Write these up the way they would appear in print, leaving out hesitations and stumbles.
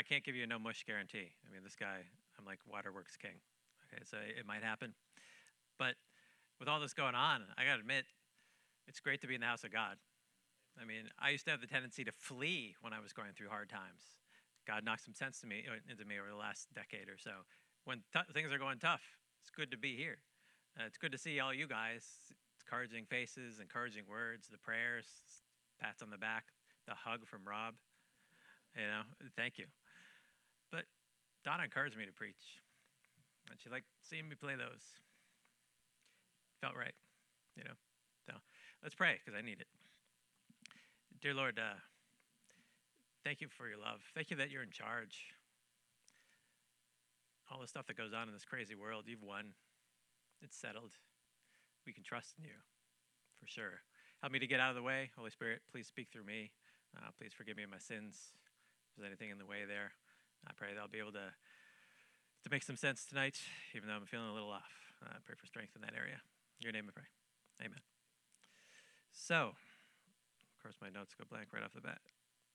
can't give you a no mush guarantee. I mean, this guy, I'm like waterworks king. Okay, so it might happen. But with all this going on, I got to admit, it's great to be in the house of God. I mean, I used to have the tendency to flee when I was going through hard times. God knocked some sense into me over the last decade or so. When things are going tough, it's good to be here. It's good to see all you guys, encouraging faces, encouraging words, the prayers, pats on the back, the hug from Rob. Thank you. But Donna encouraged me to preach, and she liked seeing me play those. Felt right, you know. So let's pray because I need it. Dear Lord, thank you for your love. Thank you that you're in charge. All the stuff that goes on in this crazy world, you've won. It's settled. We can trust in you, for sure. Help me to get out of the way. Holy Spirit, please speak through me. Please forgive me of my sins. If there's anything in the way there, I pray that I'll be able to make some sense tonight, even though I'm feeling a little off. I pray for strength in that area. In your name I pray. Amen. So, of course, my notes go blank right off the bat.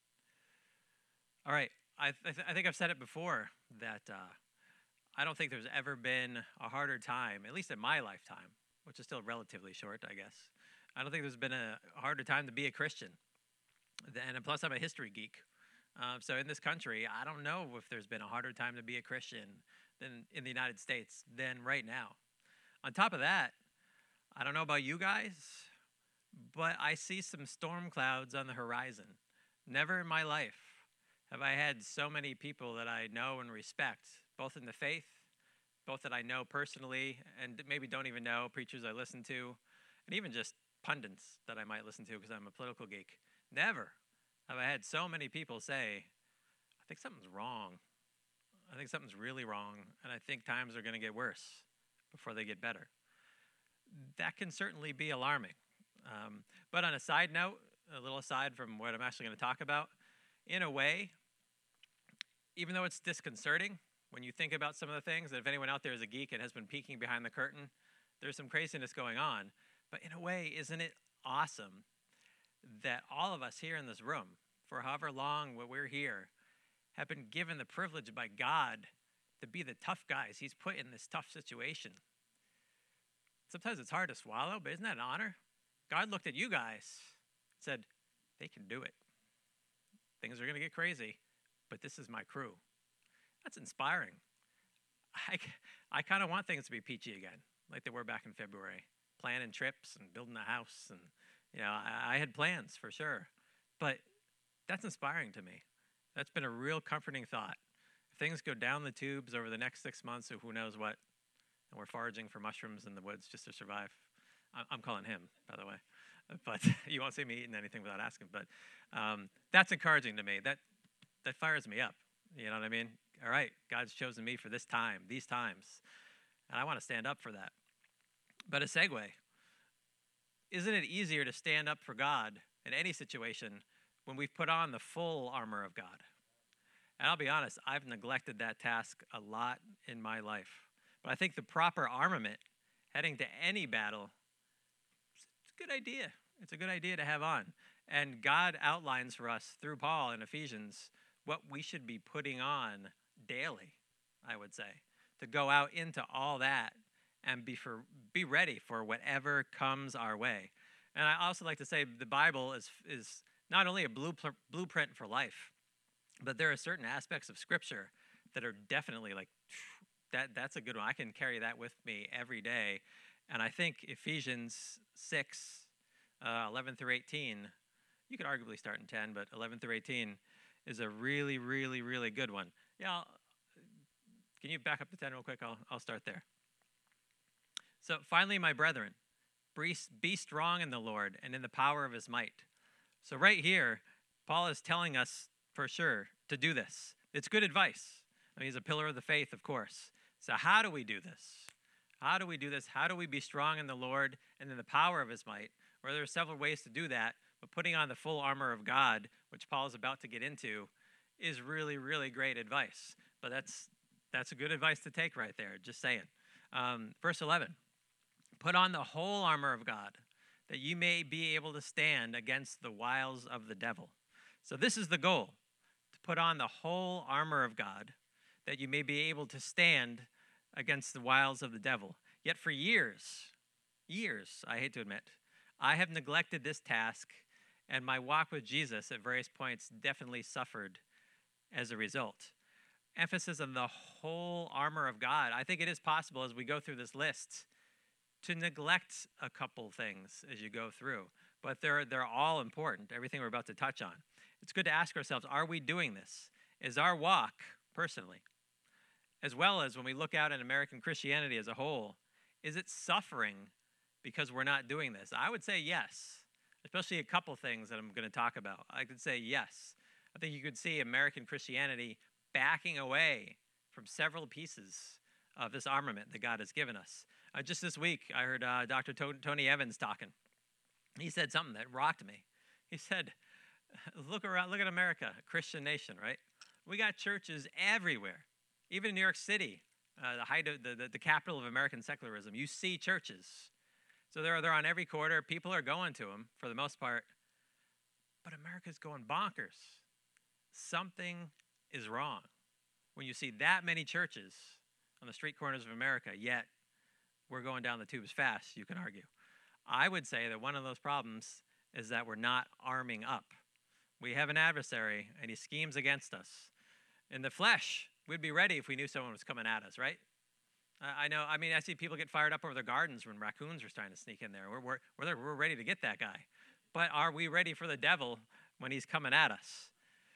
All right. I think I've said it before that I don't think there's ever been a harder time, at least in my lifetime, which is still relatively short, I guess. I don't think there's been a harder time to be a Christian. And plus, I'm a history geek. So in this country, I don't know if there's been a harder time to be a Christian than in the United States than right now. On top of that, I don't know about you guys, but I see some storm clouds on the horizon. Never in my life have I had so many people that I know and respect, both in the faith, both that I know personally, and maybe don't even know, preachers I listen to, and even just pundits that I might listen to because I'm a political geek. Never have I had so many people say, I think something's wrong. I think something's really wrong, and I think times are going to get worse before they get better. That can certainly be alarming. But on a side note, a little aside from what I'm actually going to talk about, in a way, even though it's disconcerting, when you think about some of the things, that if anyone out there is a geek and has been peeking behind the curtain, there's some craziness going on. But in a way, isn't it awesome that all of us here in this room, for however long we're here, have been given the privilege by God to be the tough guys He's put in this tough situation? Sometimes it's hard to swallow, but isn't that an honor? God looked at you guys and said, they can do it. Things are going to get crazy, but this is my crew. That's inspiring. I kind of want things to be peachy again, like they were back in February. Planning trips and building a house. And, I had plans for sure. But that's inspiring to me. That's been a real comforting thought. If things go down the tubes over the next 6 months, or who knows what, and we're foraging for mushrooms in the woods just to survive. I'm calling him, by the way. But you won't see me eating anything without asking. But that's encouraging to me. That fires me up. You know what I mean? All right, God's chosen me for this time, these times. And I want to stand up for that. But a segue. Isn't it easier to stand up for God in any situation when we've put on the full armor of God? And I'll be honest, I've neglected that task a lot in my life. But I think the proper armament heading to any battle, it's a good idea. It's a good idea to have on. And God outlines for us through Paul in Ephesians what we should be putting on daily, I would say, to go out into all that and be ready for whatever comes our way. And I also like to say the Bible is not only a blueprint for life, but there are certain aspects of Scripture that are definitely like, that's a good one. I can carry that with me every day. And I think Ephesians 6, 11 through 18, you could arguably start in 10, but 11 through 18 is a really, really, really good one. Yeah, can you back up to 10 real quick? I'll start there. So finally, my brethren, be strong in the Lord and in the power of his might. So right here, Paul is telling us for sure to do this. It's good advice. I mean, he's a pillar of the faith, of course. So how do we do this? How do we do this? How do we be strong in the Lord and in the power of his might? Well, there are several ways to do that, but putting on the full armor of God, which Paul is about to get into, is really, really great advice. But that's a good advice to take right there, just saying. Verse 11, put on the whole armor of God, that you may be able to stand against the wiles of the devil. So this is the goal, to Put on the whole armor of God, that you may be able to stand against the wiles of the devil. Yet for years, I hate to admit, I have neglected this task, and my walk with Jesus at various points definitely suffered as a result. Emphasis on the whole armor of God. I think it is possible as we go through this list to neglect a couple things as you go through, but they're all important, everything we're about to touch on. It's good to ask ourselves, are we doing this? Is our walk, personally, as well as when we look out at American Christianity as a whole, is it suffering because we're not doing this? I would say yes, especially a couple things that I'm going to talk about. I could say yes. I think you could see American Christianity backing away from several pieces of this armament that God has given us. Just this week, I heard Dr. Tony Evans talking. He said something that rocked me. He said, look around, look at America, a Christian nation, right? We got churches everywhere. Even in New York City, the height of the capital of American secularism, you see churches. So they're on every corner. People are going to them for the most part. But America's going bonkers. Something is wrong when you see that many churches on the street corners of America, yet we're going down the tubes fast, you can argue. I would say that one of those problems is that we're not arming up. We have an adversary, and he schemes against us. In the flesh, we'd be ready if we knew someone was coming at us, right? I know. I mean, I see people get fired up over their gardens when raccoons are trying to sneak in there. We're ready to get that guy. But are we ready for the devil when he's coming at us?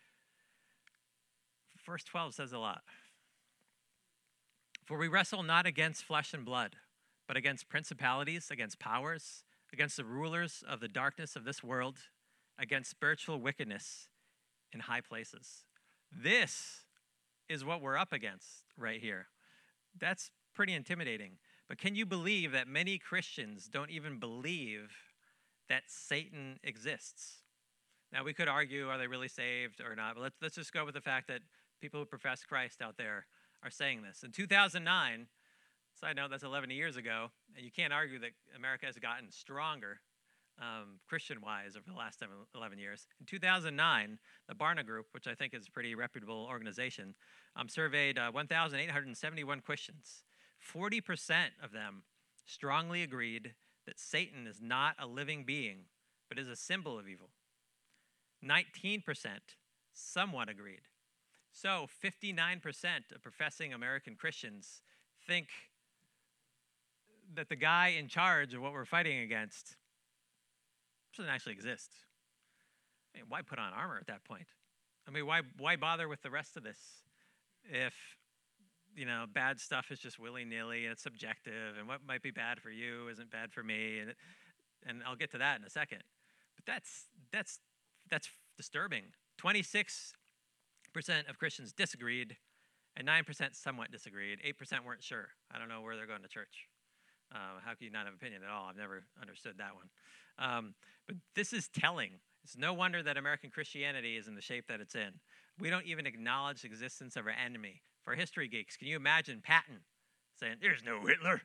Verse 12 says a lot. For we wrestle not against flesh and blood, but against principalities, against powers, against the rulers of the darkness of this world, against spiritual wickedness in high places. This is what we're up against right here. That's pretty intimidating. But can you believe that many Christians don't even believe that Satan exists? Now, we could argue, are they really saved or not? But let's just go with the fact that people who profess Christ out there are saying this. In 2009, side note, that's 11 years ago, and you can't argue that America has gotten stronger Christian-wise over the last 11 years. In 2009, the Barna Group, which I think is a pretty reputable organization, surveyed 1,871 Christians. 40% of them strongly agreed that Satan is not a living being, but is a symbol of evil. 19% somewhat agreed. So 59% of professing American Christians think that the guy in charge of what we're fighting against doesn't actually exist. I mean, why put on armor at that point? I mean, why bother with the rest of this if, bad stuff is just willy-nilly and it's subjective, and what might be bad for you isn't bad for me, and I'll get to that in a second. But that's disturbing. 26% of Christians disagreed, and 9% somewhat disagreed. 8% weren't sure. I don't know where they're going to church. How can you not have an opinion at all? I've never understood that one. But this is telling. It's no wonder that American Christianity is in the shape that it's in. We don't even acknowledge the existence of our enemy. For history geeks, can you imagine Patton saying, "There's no Hitler"?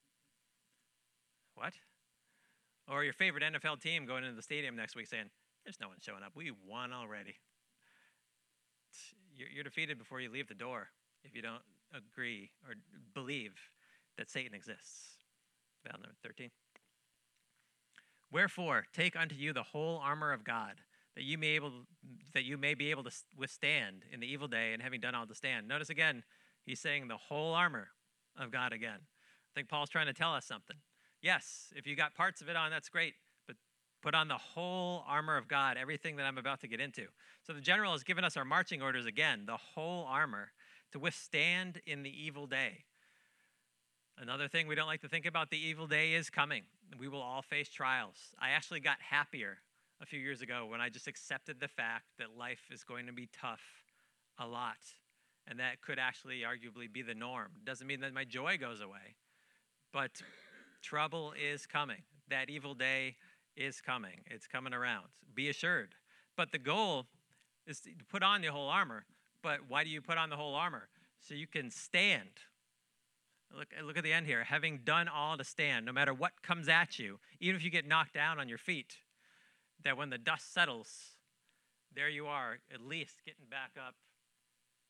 What? Or your favorite NFL team going into the stadium next week saying, "There's no one showing up. We won already." You're defeated before you leave the door if you don't agree or believe that Satan exists. Down number 13. Wherefore, take unto you the whole armor of God, that you may be able to withstand in the evil day, and having done all to stand. Notice again, he's saying the whole armor of God again. I think Paul's trying to tell us something. Yes, if you got parts of it on, that's great, but put on the whole armor of God, everything that I'm about to get into. So the general has given us our marching orders again, the whole armor, to withstand in the evil day. Another thing we don't like to think about, the evil day is coming. We will all face trials. I actually got happier a few years ago when I just accepted the fact that life is going to be tough a lot, and that could actually arguably be the norm. Doesn't mean that my joy goes away, but trouble is coming. That evil day is coming. It's coming around. Be assured. But the goal is to put on the whole armor. But why do you put on the whole armor? So you can stand. Look at the end here. Having done all to stand, no matter what comes at you, even if you get knocked down on your feet, that when the dust settles, there you are, at least getting back up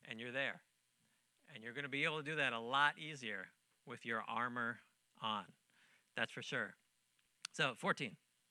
and you're there. And you're going to be able to do that a lot easier with your armor on. That's for sure. So, 14.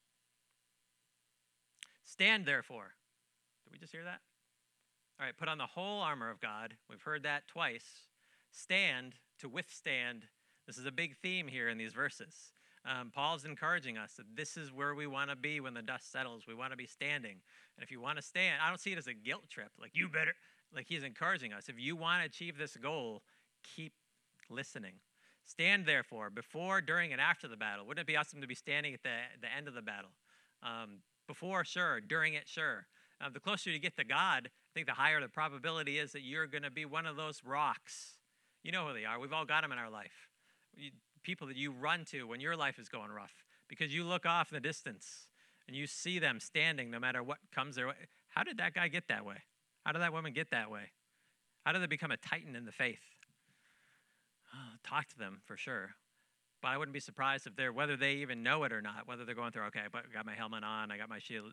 Stand, therefore. Did we just hear that? All right, put on the whole armor of God. We've heard that twice. Stand to withstand. This is a big theme here in these verses. Paul's encouraging us that this is where we want to be when the dust settles. We want to be standing. And if you want to stand, I don't see it as a guilt trip. Like, you better, like he's encouraging us. If you want to achieve this goal, keep listening. Stand, therefore, before, during, and after the battle. Wouldn't it be awesome to be standing at the end of the battle? Before, sure. During it, sure. The closer you get to God, I think the higher the probability is that you're going to be one of those rocks. You know who they are. We've all got them in our life. People that you run to when your life is going rough, because you look off in the distance and you see them standing no matter what comes their way. How did that guy get that way? How did that woman get that way? How did they become a titan in the faith? Talk to them for sure. But I wouldn't be surprised if whether they even know it or not, whether they're going through, okay, I got my helmet on, I got my shield.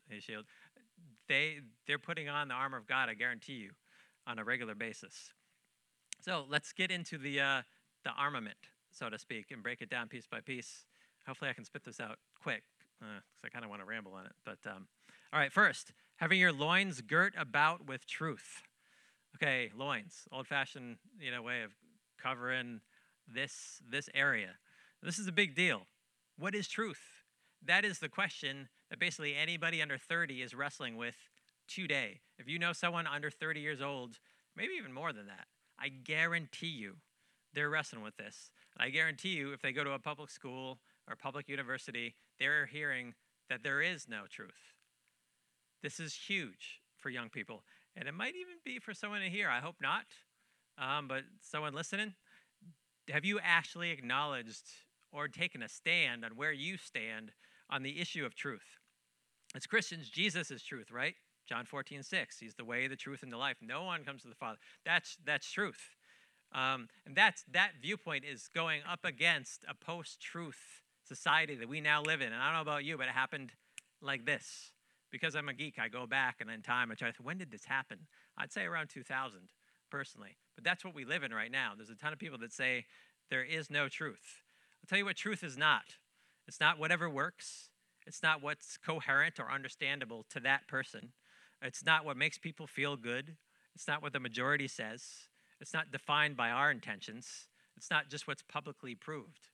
They're putting on the armor of God, I guarantee you, on a regular basis. So let's get into the armament, so to speak, and break it down piece by piece. Hopefully I can spit this out quick, because I kind of want to ramble on it. But all right, first, having your loins girt about with truth. Okay, loins, old-fashioned way of covering this area. This is a big deal. What is truth? That is the question that basically anybody under 30 is wrestling with today. If you know someone under 30 years old, maybe even more than that, I guarantee you they're wrestling with this. And I guarantee you if they go to a public school or public university, they're hearing that there is no truth. This is huge for young people. And it might even be for someone in here. I hope not. But someone listening, have you actually acknowledged or taken a stand on where you stand on the issue of truth? As Christians, Jesus is truth, right? John 14:6. He's the way, the truth, and the life. No one comes to the Father. That's truth. And that viewpoint is going up against a post-truth society that we now live in. And I don't know about you, but it happened like this. Because I'm a geek, I go back and in time I try to think, when did this happen? I'd say around 2000, personally. But that's what we live in right now. There's a ton of people that say there is no truth. I'll tell you what truth is not. It's not whatever works. It's not what's coherent or understandable to that person. It's not what makes people feel good. It's not what the majority says. It's not defined by our intentions. It's not just what's publicly proved.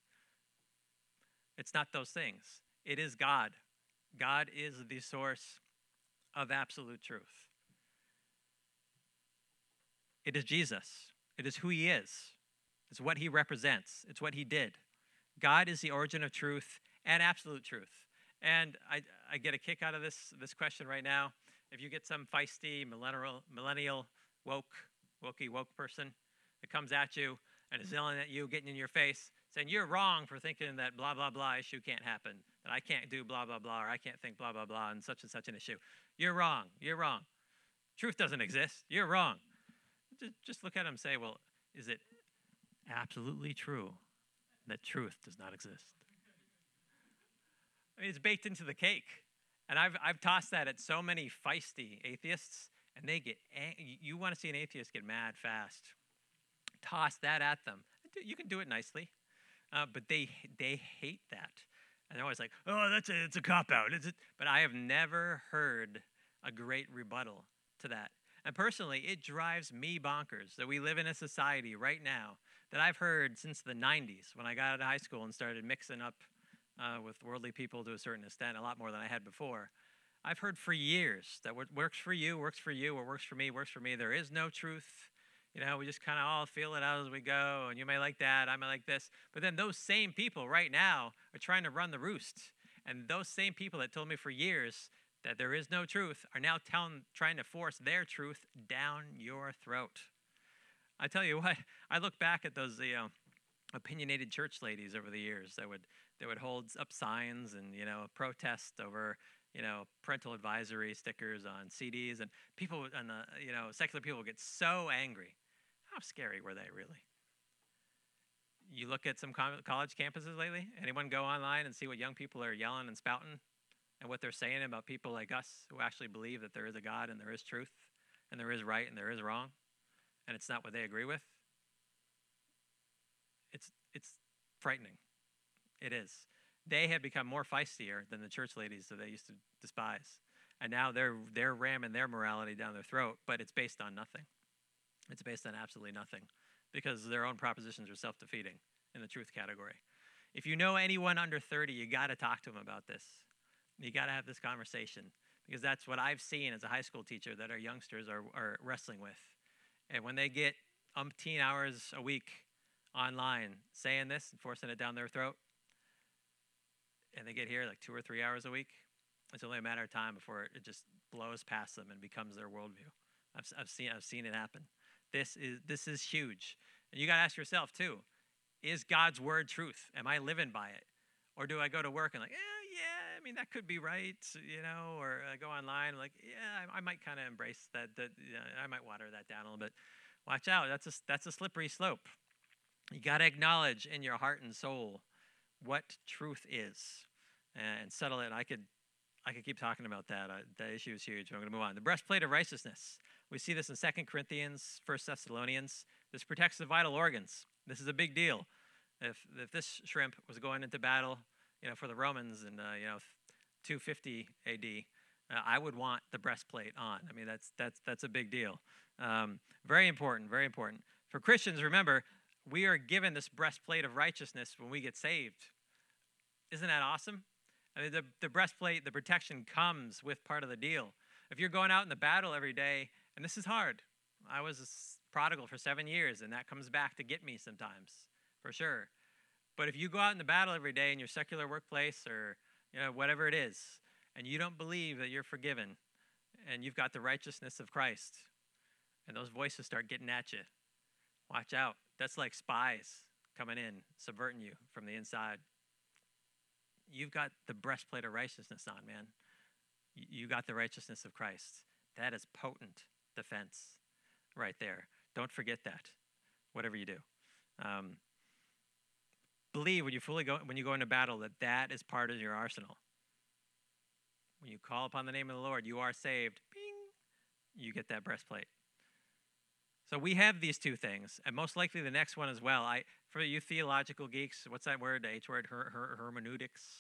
It's not those things. It is God. God is the source of absolute truth. It is Jesus. It is who he is. It's what he represents. It's what he did. God is the origin of truth and absolute truth. And I get a kick out of this question right now. If you get some feisty millennial woke person that comes at you and is yelling at you, getting in your face, saying you're wrong for thinking that blah, blah, blah issue can't happen, that I can't do blah, blah, blah, or I can't think blah, blah, blah, and such an issue. You're wrong. You're wrong. Truth doesn't exist. You're wrong. Just look at him and say, well, is it absolutely true that truth does not exist? I mean, it's baked into the cake. And I've tossed that at so many feisty atheists, and they get you want to see an atheist get mad fast. Toss that at them. You can do it nicely, but they hate that. And they're always like, oh, it's a cop-out. But I have never heard a great rebuttal to that. And personally, it drives me bonkers that we live in a society right now that I've heard since the 90s when I got out of high school and started mixing up with worldly people to a certain extent, a lot more than I had before. I've heard for years that what works for you, works for you, what works for me, works for me. There is no truth. We just kind of all feel it out as we go, and you may like that, I may like this. But then those same people right now are trying to run the roost. And those same people that told me for years that there is no truth are now trying to force their truth down your throat. I tell you what, I look back at those opinionated church ladies over the years that would hold up signs and protest over parental advisory stickers on CDs, and people and secular people get so angry. How scary were they really? You look at some college campuses lately. Anyone go online and see what young people are yelling and spouting, and what they're saying about people like us who actually believe that there is a God and there is truth and there is right and there is wrong? and it's not what they agree with, it's frightening. It is. They have become more feistier than the church ladies that they used to despise. And now they're ramming their morality down their throat, but it's based on nothing. It's based on absolutely nothing, because their own propositions are self-defeating in the truth category. If you know anyone under 30, you got to talk to them about this. You got to have this conversation, because that's what I've seen as a high school teacher that our youngsters are wrestling with. And when they get umpteen hours a week online saying this and forcing it down their throat, and they get here like 2 or 3 hours a week, it's only a matter of time before it just blows past them and becomes their worldview. I've seen it happen. This is huge. And you got to ask yourself too, is God's word truth? Am I living by it? Or do I go to work and like, yeah, I mean, that could be right, or I go online like, yeah, I might kind of embrace that, I might water that down a little bit. Watch out, that's a slippery slope. You got to acknowledge in your heart and soul what truth is and settle it. I could keep talking about that. The issue is huge. I'm going to move on. The breastplate of righteousness. We see this in 2 Corinthians, 1 Thessalonians. This protects the vital organs. This is a big deal. If this shrimp was going into battle, for the Romans in 250 AD, I would want the breastplate on. I mean, that's a big deal. Very important, very important. For Christians, remember, we are given this breastplate of righteousness when we get saved. Isn't that awesome? I mean, the breastplate, the protection comes with part of the deal. If you're going out in the battle every day, and this is hard. I was a prodigal for 7 years, and that comes back to get me sometimes, for sure. But if you go out in the battle every day in your secular workplace or whatever it is, and you don't believe that you're forgiven, and you've got the righteousness of Christ, and those voices start getting at you, watch out. That's like spies coming in, subverting you from the inside. You've got the breastplate of righteousness on, man. You got the righteousness of Christ. That is potent defense right there. Don't forget that, whatever you do. Believe when you go into battle that is part of your arsenal. When you call upon the name of the Lord, you are saved. Bing, you get that breastplate. So we have these two things, and most likely the next one as well. For you theological geeks, what's that word? The H word, hermeneutics.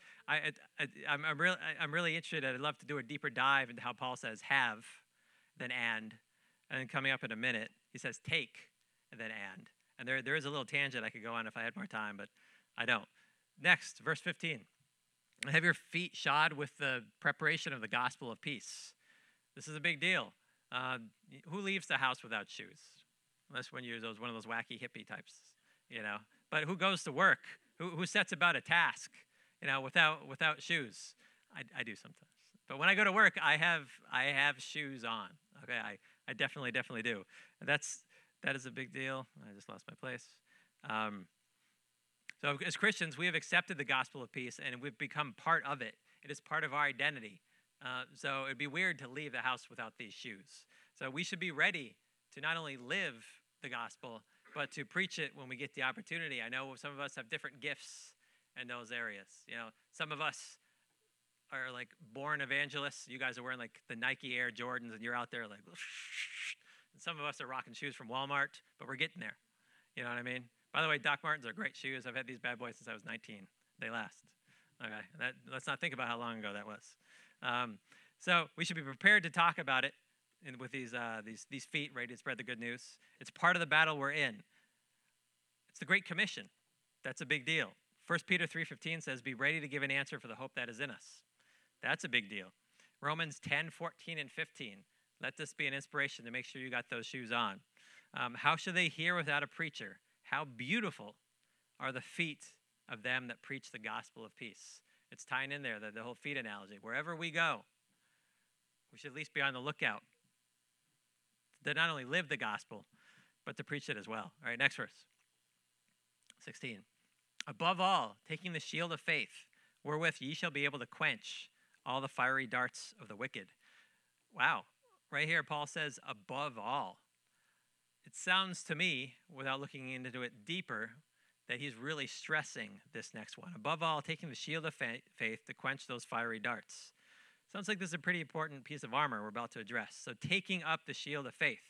I'm really interested. I'd love to do a deeper dive into how Paul says have, then and then coming up in a minute, he says take, and then and. And there is a little tangent I could go on if I had more time, but I don't. Next, verse 15. Have your feet shod with the preparation of the gospel of peace. This is a big deal. Who leaves the house without shoes? Unless when you're one of those wacky hippie types, But who goes to work? Who sets about a task, without shoes? I do sometimes. But when I go to work, I have shoes on. Okay, I definitely do. And that is a big deal. I just lost my place. So as Christians, we have accepted the gospel of peace, and we've become part of it. It is part of our identity. So it'd be weird to leave the house without these shoes. So we should be ready to not only live the gospel, but to preach it when we get the opportunity. I know some of us have different gifts in those areas. Some of us are like born evangelists. You guys are wearing like the Nike Air Jordans, and you're out there like, and some of us are rocking shoes from Walmart, but we're getting there. You know what I mean? By the way, Doc Martens are great shoes. I've had these bad boys since I was 19. They last. Okay, let's not think about how long ago that was. So we should be prepared to talk about it with these feet ready to spread the good news. It's part of the battle we're in. It's the Great Commission. That's a big deal. 1 Peter 3:15 says, be ready to give an answer for the hope that is in us. That's a big deal. Romans 10:14 and 15. Let this be an inspiration to make sure you got those shoes on. How shall they hear without a preacher? How beautiful are the feet of them that preach the gospel of peace. It's tying in there, the whole feet analogy. Wherever we go, we should at least be on the lookout to not only live the gospel, but to preach it as well. All right, next verse. 16. Above all, taking the shield of faith, wherewith ye shall be able to quench all the fiery darts of the wicked. Wow. Right here, Paul says, above all. It sounds to me, without looking into it deeper, that he's really stressing this next one. Above all, taking the shield of faith to quench those fiery darts. Sounds like this is a pretty important piece of armor we're about to address. So taking up the shield of faith.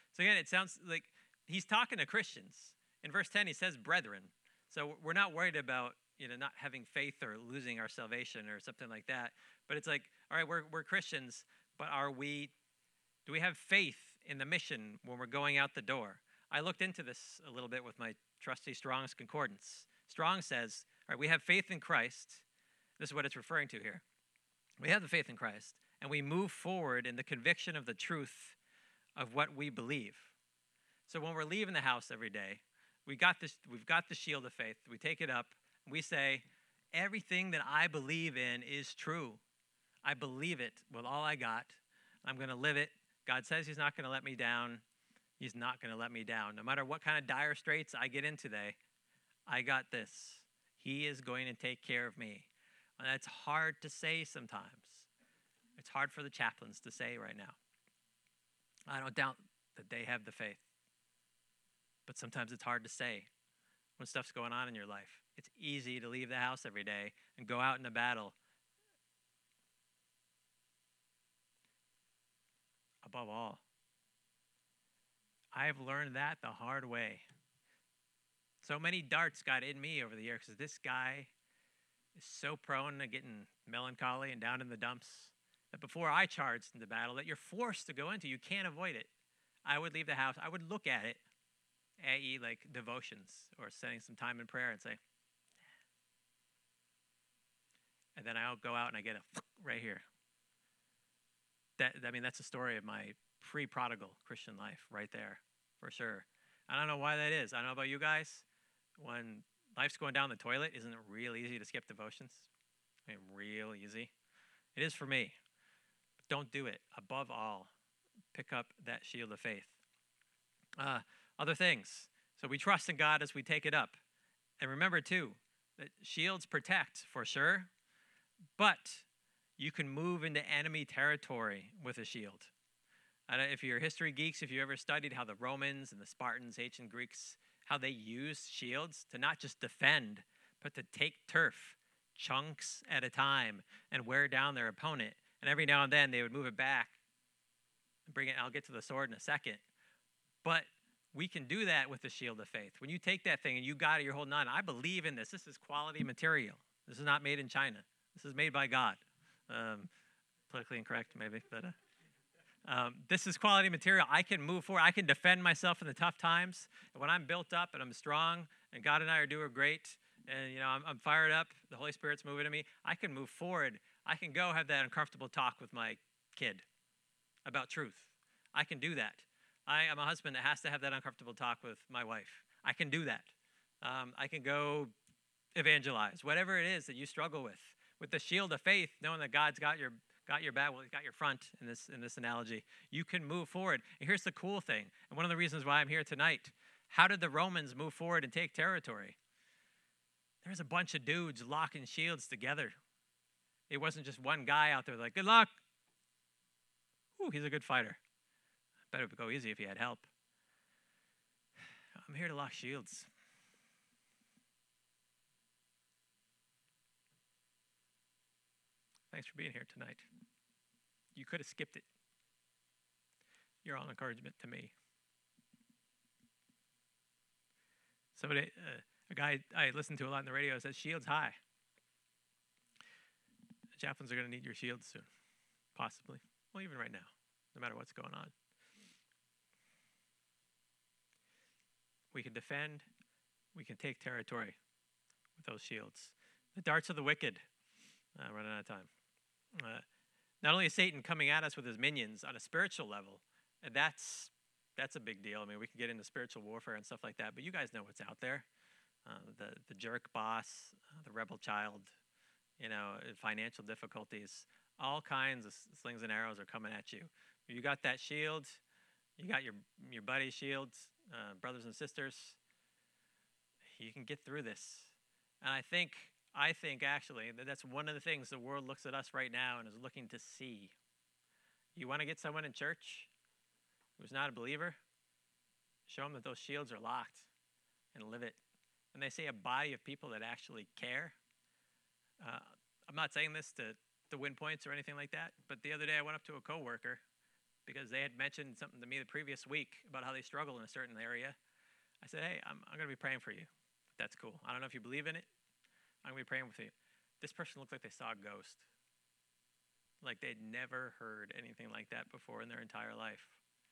So again, it sounds like he's talking to Christians. In verse 10, he says brethren. So we're not worried about, not having faith or losing our salvation or something like that. But it's like, all right, we're Christians, but do we have faith in the mission when we're going out the door? I looked into this a little bit with my trusty Strong's Concordance. Strong says, all right, we have faith in Christ. This is what it's referring to here. We have the faith in Christ, and we move forward in the conviction of the truth of what we believe. So when we're leaving the house every day, we've got the shield of faith. We take it up, and we say, everything that I believe in is true. I believe it with all I got. I'm going to live it. God says he's not going to let me down. He's not going to let me down. No matter what kind of dire straits I get in today, I got this. He is going to take care of me. And that's hard to say sometimes. It's hard for the chaplains to say right now. I don't doubt that they have the faith. But sometimes it's hard to say when stuff's going on in your life. It's easy to leave the house every day and go out in a battle. Above all, I've learned that the hard way. So many darts got in me over the years because this guy is so prone to getting melancholy and down in the dumps that before I charged into battle that you're forced to go into, you can't avoid it. I would leave the house. I would look at it, i.e. like devotions or spending some time in prayer and say, and then I'll go out and I get a right here. That's the story of my pre-prodigal Christian life right there, for sure. I don't know why that is. I don't know about you guys. When life's going down the toilet, isn't it real easy to skip devotions? Real easy. It is for me. But don't do it. Above all, pick up that shield of faith. Other things. So we trust in God as we take it up. And remember, too, that shields protect, for sure, but you can move into enemy territory with a shield. If you're history geeks, if you ever studied how the Romans and the Spartans, ancient Greeks, how they used shields to not just defend, but to take turf, chunks at a time, and wear down their opponent. And every now and then they would move it back and bring it. I'll get to the sword in a second. But we can do that with the shield of faith. When you take that thing and you got it, you're holding on. I believe in this. This is quality material. This is not made in China. This is made by God. Politically incorrect, maybe, but this is quality material. I can move forward. I can defend myself in the tough times. And when I'm built up and I'm strong, and God and I are doing great, and I'm fired up, the Holy Spirit's moving in me, I can move forward. I can go have that uncomfortable talk with my kid about truth. I can do that. I am a husband that has to have that uncomfortable talk with my wife. I can do that. I can go evangelize, whatever it is that you struggle with the shield of faith, knowing that God's got your back, well, he's got your front in this analogy. You can move forward. And here's the cool thing, and one of the reasons why I'm here tonight. How did the Romans move forward and take territory? There's a bunch of dudes locking shields together. It wasn't just one guy out there like, good luck. Ooh, he's a good fighter. Bet it would go easy if he had help. I'm here to lock shields. Thanks for being here tonight. You could have skipped it. You're all encouragement to me. Somebody, a guy I listen to a lot on the radio says, shields high. The chaplains are going to need your shields soon, possibly. Well, even right now, no matter what's going on. We can defend. We can take territory with those shields. The darts of the wicked. Running out of time. Not only is Satan coming at us with his minions on a spiritual level, and that's a big deal. I mean, we could get into spiritual warfare and stuff like that, but you guys know what's out there. The jerk boss, the rebel child, financial difficulties, all kinds of slings and arrows are coming at you. You got that shield, you got your buddy's shields, brothers and sisters. You can get through this. And I think actually that's one of the things the world looks at us right now and is looking to see. You want to get someone in church who's not a believer? Show them that those shields are locked and live it. And they say a body of people that actually care. I'm not saying this to win points or anything like that, but the other day I went up to a coworker because they had mentioned something to me the previous week about how they struggle in a certain area. I said, hey, I'm going to be praying for you. That's cool. I don't know if you believe in it. I'm going to be praying with you. This person looked like they saw a ghost. Like they'd never heard anything like that before in their entire life.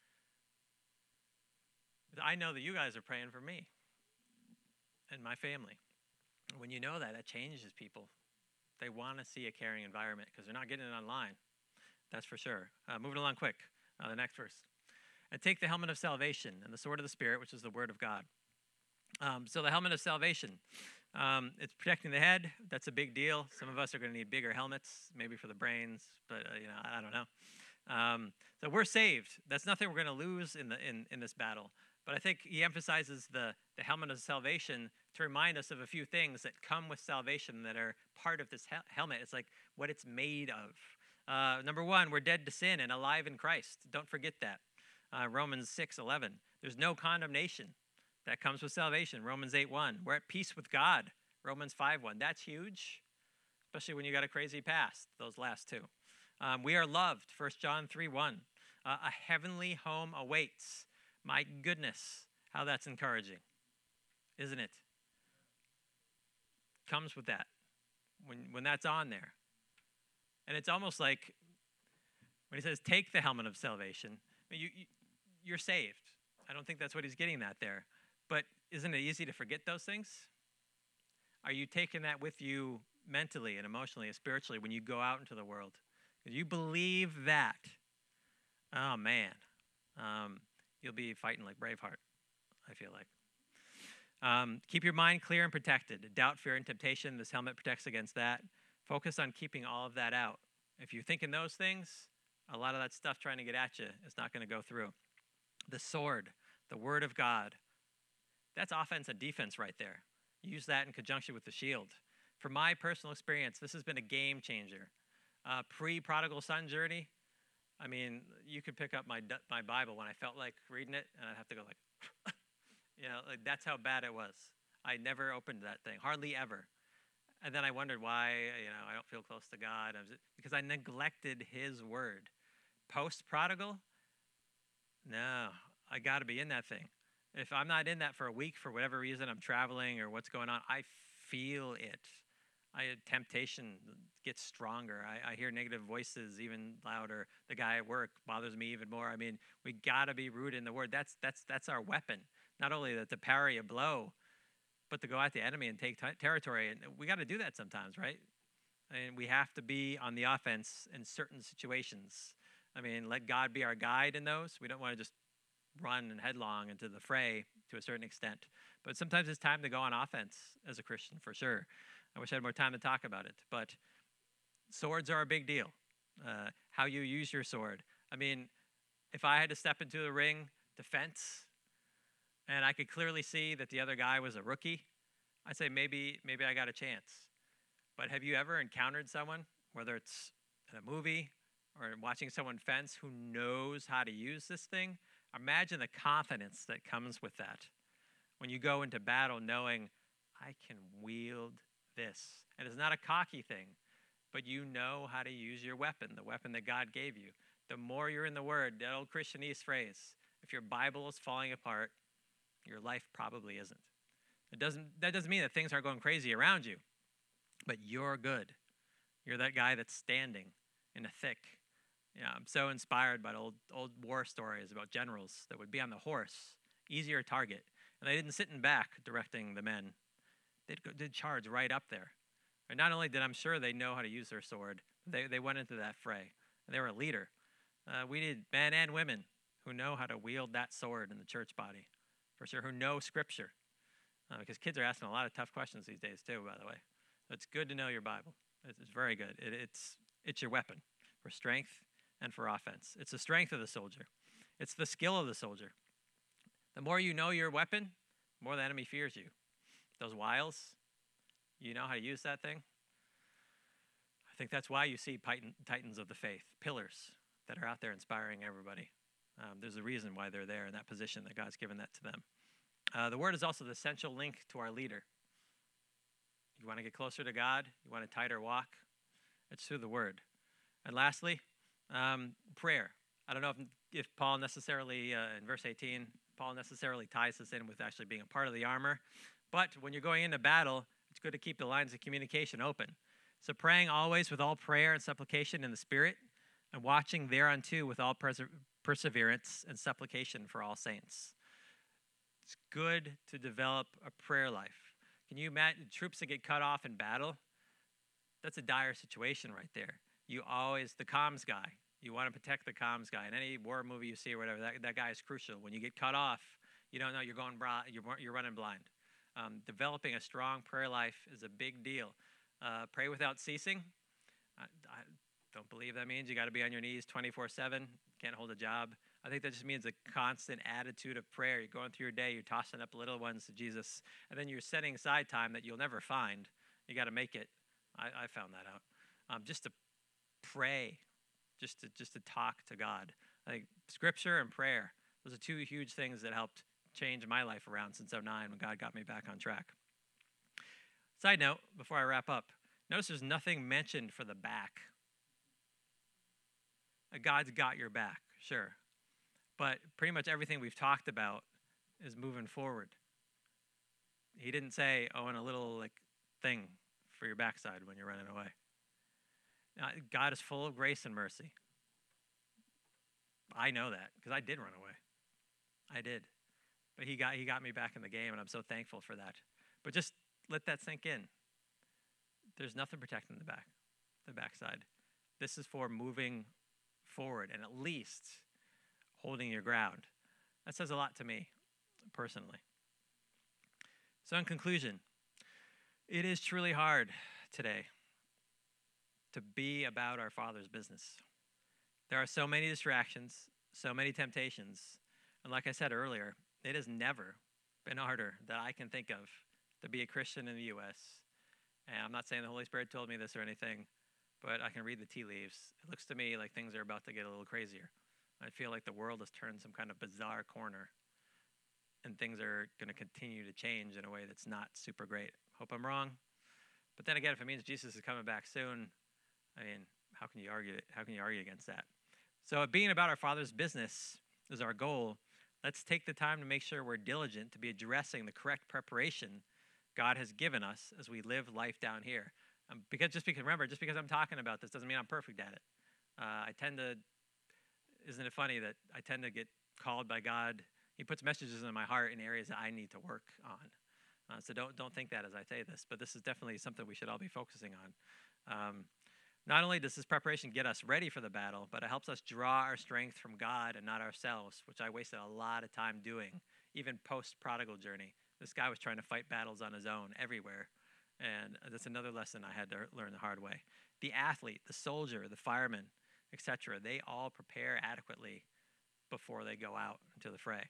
I know that you guys are praying for me and my family. When you know that, that changes people. They want to see a caring environment because they're not getting it online. That's for sure. Moving along quick. The next verse. And take the helmet of salvation and the sword of the Spirit, which is the word of God. So the helmet of salvation, it's protecting the head. That's a big deal. Some of us are going to need bigger helmets, maybe for the brains, but I don't know. So we're saved. That's nothing we're going to lose in this battle. But I think he emphasizes the helmet of salvation to remind us of a few things that come with salvation that are part of this helmet. It's like what it's made of. Number one, we're dead to sin and alive in Christ. Don't forget that. Romans 6:11. There's no condemnation that comes with salvation. Romans 8:1. We're at peace with God. Romans 5:1. That's huge, especially when you got a crazy past, those last two. We are loved. 1 John 3:1. A heavenly home awaits. My goodness, how that's encouraging, isn't it? Comes with that when that's on there. And it's almost like when he says, take the helmet of salvation, you're saved. I don't think that's what he's getting at there. But isn't it easy to forget those things? Are you taking that with you mentally and emotionally and spiritually when you go out into the world? Because you believe that, oh man, you'll be fighting like Braveheart, I feel like. Keep your mind clear and protected. Doubt, fear, and temptation, this helmet protects against that. Focus on keeping all of that out. If you're thinking those things, a lot of that stuff trying to get at you is not going to go through. The sword, the word of God, that's offense and defense right there. Use that in conjunction with the shield. From my personal experience, this has been a game changer. Pre-prodigal son journey, I mean, you could pick up my Bible when I felt like reading it, and I'd have to go like, like that's how bad it was. I never opened that thing, hardly ever. And then I wondered why, I don't feel close to God. Because I neglected his word. Post-prodigal, no, I got to be in that thing. If I'm not in that for a week, for whatever reason, I'm traveling or what's going on, I feel it. Temptation gets stronger. I hear negative voices even louder. The guy at work bothers me even more. I mean, we got to be rooted in the word. That's our weapon. Not only to parry a blow, but to go at the enemy and take territory. And we got to do that sometimes, right? And we have to be on the offense in certain situations. I mean, let God be our guide in those. We don't want to just run headlong into the fray to a certain extent. But sometimes it's time to go on offense as a Christian, for sure. I wish I had more time to talk about it. But swords are a big deal. How you use your sword. I mean, if I had to step into the ring to fence, and I could clearly see that the other guy was a rookie, I'd say maybe I got a chance. But have you ever encountered someone, whether it's in a movie or watching someone fence, who knows how to use this thing? Imagine the confidence that comes with that. When you go into battle knowing, I can wield this. And it's not a cocky thing, but you know how to use your weapon, the weapon that God gave you. The more you're in the Word, that old Christianese phrase, if your Bible is falling apart, your life probably isn't. That doesn't mean that things aren't going crazy around you, but you're good. You're that guy that's standing in the thick. I'm so inspired by old war stories about generals that would be on the horse, easier target, and they didn't sit in back directing the men. They'd charge right up there. And not only did I'm sure they know how to use their sword, they went into that fray. And they were a leader. We need men and women who know how to wield that sword in the church body, for sure, who know Scripture. Because kids are asking a lot of tough questions these days too, by the way. So it's good to know your Bible. It's very good. It's your weapon for strength and for offense. It's the strength of the soldier. It's the skill of the soldier. The more you know your weapon, the more the enemy fears you. Those wiles, you know how to use that thing. I think that's why you see titans of the faith, pillars that are out there inspiring everybody. There's a reason why they're there in that position, that God's given that to them. The word is also the essential link to our leader. You want to get closer to God? You want a tighter walk? It's through the word. And lastly, prayer. I don't know if if Paul necessarily, in verse 18, Paul necessarily ties this in with actually being a part of the armor. But when you're going into battle, it's good to keep the lines of communication open. So praying always with all prayer and supplication in the Spirit, and watching thereunto with all perseverance and supplication for all saints. It's good to develop a prayer life. Can you imagine troops that get cut off in battle? That's a dire situation right there. You always, the comms guy, you want to protect the comms guy. In any war movie you see or whatever, that guy is crucial. When you get cut off, you don't know, you're running blind. Developing a strong prayer life is a big deal. Pray without ceasing. I don't believe that means you got to be on your knees 24/7, can't hold a job. I think that just means a constant attitude of prayer. You're going through your day, you're tossing up little ones to Jesus, and then you're setting aside time that you'll never find. You got to make it. I found that out. Just to pray, just to talk to God. I think Scripture and prayer, those are two huge things that helped change my life around since 2009 when God got me back on track. Side note, before I wrap up, notice there's nothing mentioned for the back. God's got your back, sure. But pretty much everything we've talked about is moving forward. He didn't say, and a little thing for your backside when you're running away. God is full of grace and mercy. I know that because I did run away. I did. But he got me back in the game, and I'm so thankful for that. But just let that sink in. There's nothing protecting the backside. This is for moving forward and at least holding your ground. That says a lot to me, personally. So in conclusion, it is truly hard today to be about our Father's business. There are so many distractions, so many temptations, and like I said earlier, it has never been harder that I can think of to be a Christian in the U.S. And I'm not saying the Holy Spirit told me this or anything, but I can read the tea leaves. It looks to me like things are about to get a little crazier. I feel like the world has turned some kind of bizarre corner, and things are going to continue to change in a way that's not super great. Hope I'm wrong. But then again, if it means Jesus is coming back soon, I mean, how can you argue it? How can you argue against that? So being about our Father's business is our goal. Let's take the time to make sure we're diligent to be addressing the correct preparation God has given us as we live life down here. Because I'm talking about this doesn't mean I'm perfect at it. Isn't it funny that I tend to get called by God? He puts messages in my heart in areas that I need to work on. So don't think that as I say this, but this is definitely something we should all be focusing on. Not only does this preparation get us ready for the battle, but it helps us draw our strength from God and not ourselves, which I wasted a lot of time doing, even post-prodigal journey. This guy was trying to fight battles on his own everywhere, and that's another lesson I had to learn the hard way. The athlete, the soldier, the fireman, etc., they all prepare adequately before they go out into the fray.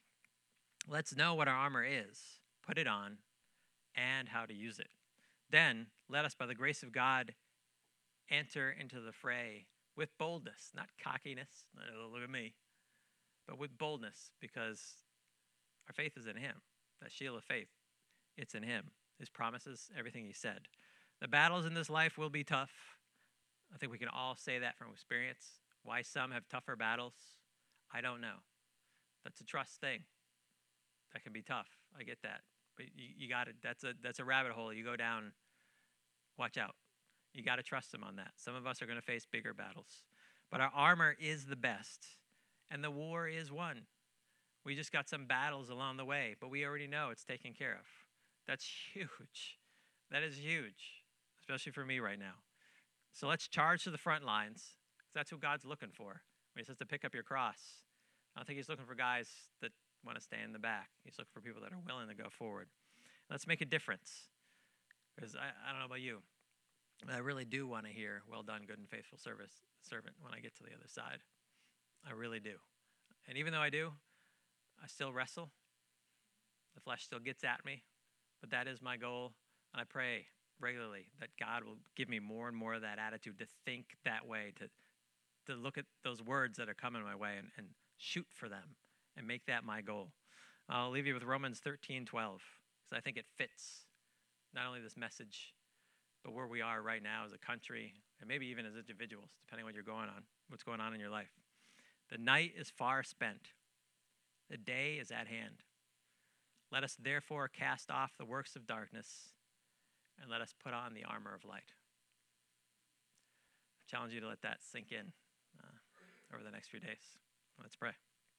Let's know what our armor is, put it on, and how to use it. Then, let us, by the grace of God, enter into the fray with boldness, not cockiness, look at me, but with boldness, because our faith is in Him. That shield of faith, it's in Him. His promises, everything He said. The battles in this life will be tough. I think we can all say that from experience. Why some have tougher battles, I don't know. That's a trust thing. That can be tough. I get that. But you got it. That's a rabbit hole. You go down, watch out. You got to trust Him on that. Some of us are going to face bigger battles. But our armor is the best, and the war is won. We just got some battles along the way, but we already know it's taken care of. That's huge. That is huge, especially for me right now. So let's charge to the front lines, because that's who God's looking for. When He says to pick up your cross, I don't think He's looking for guys that want to stay in the back. He's looking for people that are willing to go forward. Let's make a difference, because I don't know about you, but I really do want to hear, "Well done, good and faithful servant," when I get to the other side. I really do. And even though I do, I still wrestle. The flesh still gets at me, but that is my goal. And I pray regularly that God will give me more and more of that attitude to think that way, to look at those words that are coming my way and shoot for them and make that my goal. I'll leave you with Romans 13:12, because I think it fits not only this message, but where we are right now as a country, and maybe even as individuals, depending on what's going on in your life. The night is far spent. The day is at hand. Let us therefore cast off the works of darkness and let us put on the armor of light. I challenge you to let that sink in over the next few days. Let's pray.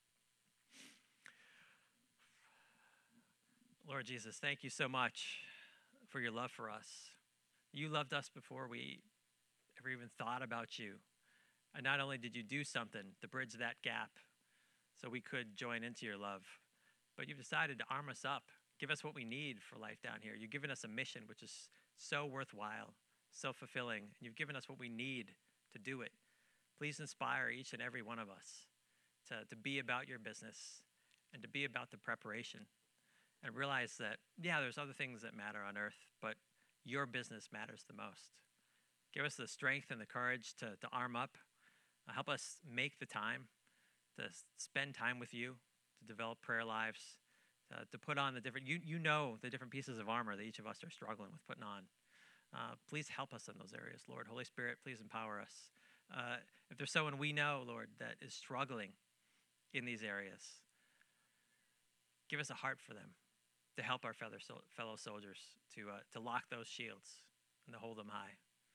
Lord Jesus, thank you so much for your love for us. You loved us before we ever even thought about you. And not only did you do something to bridge that gap so we could join into your love, but you've decided to arm us up, give us what we need for life down here. You've given us a mission which is so worthwhile, so fulfilling, and you've given us what we need to do it. Please inspire each and every one of us to be about your business and to be about the preparation and realize that, yeah, there's other things that matter on earth, but your business matters the most. Give us the strength and the courage to arm up. Help us make the time to spend time with you, to develop prayer lives, to put on the different, you know the different pieces of armor that each of us are struggling with putting on. Please help us in those areas, Lord. Holy Spirit, please empower us. If there's someone we know, Lord, that is struggling in these areas, give us a heart for them to help our fellow soldiers to lock those shields and to hold them high.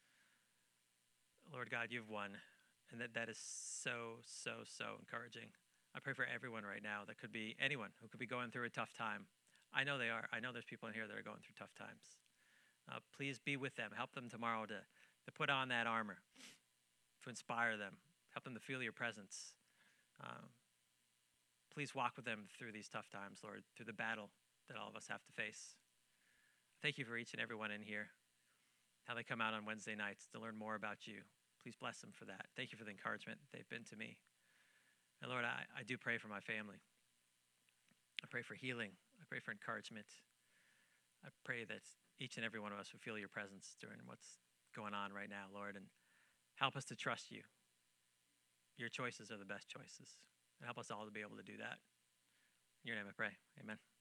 Lord God, you've won, and that is so, so, so encouraging. I pray for everyone right now. That could be anyone who could be going through a tough time. I know they are. I know there's people in here that are going through tough times. Please be with them. Help them tomorrow to put on that armor, to inspire them. Help them to feel your presence. Please walk with them through these tough times, Lord, through the battle that all of us have to face. Thank you for each and every one in here, how they come out on Wednesday nights to learn more about you. Please bless them for that. Thank you for the encouragement they've been to me. And Lord, I do pray for my family. I pray for healing. I pray for encouragement. I pray that each and every one of us will feel your presence during what's going on right now, Lord, and help us to trust you. Your choices are the best choices. And help us all to be able to do that. In your name I pray. Amen.